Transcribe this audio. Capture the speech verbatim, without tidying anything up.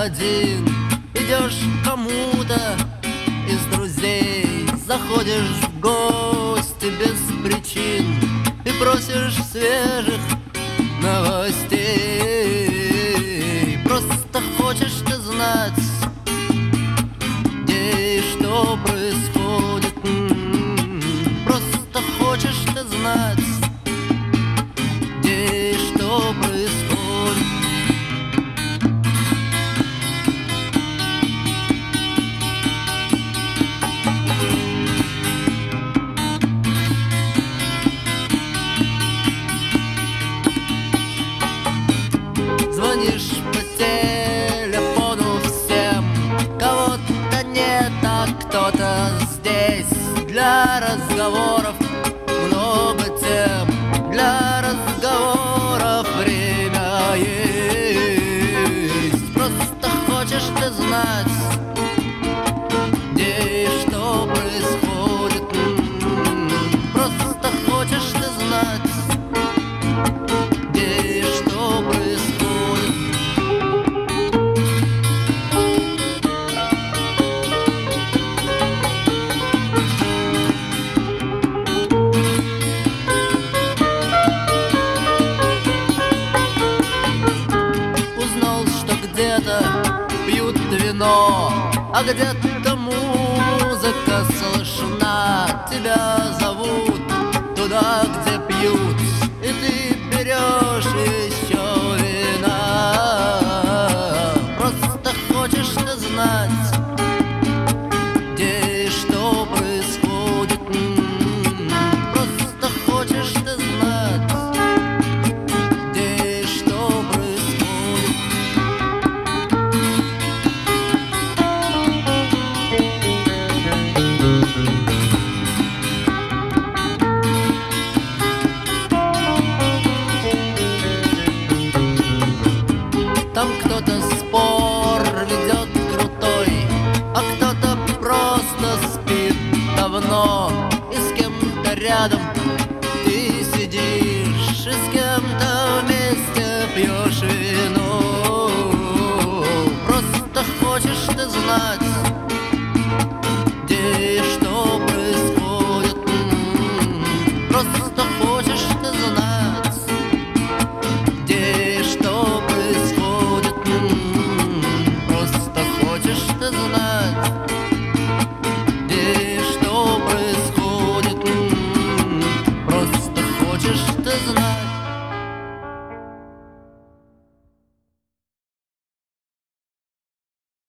один, идешь к кому-то из друзей, заходишь в гости без причин и просишь свежих новостей. Просто хочешь ты знать, где и что происходит. Просто хочешь ты знать, где и что происходит. Звонишь по телефону всем, кого-то нет, а кто-то здесь. Для разговоров много тем, для разговоров время есть. Просто хочешь ты знать, где и что происходит. Просто хочешь ты знать, где и что происходит. Где-то пьют вино, а где-то музыка слышна. Тебя зовут туда, где пьют, и ты берешь еще вина. Просто хочешь ты знать, где и что происходит. Просто хочешь ты знать, где и что происходит. Там кто-то спор ведет крутой, а кто-то просто спит давно. И с кем-то рядом ты сидишь, и с кем-то вместе пьешь вино. Просто хочешь ты знать,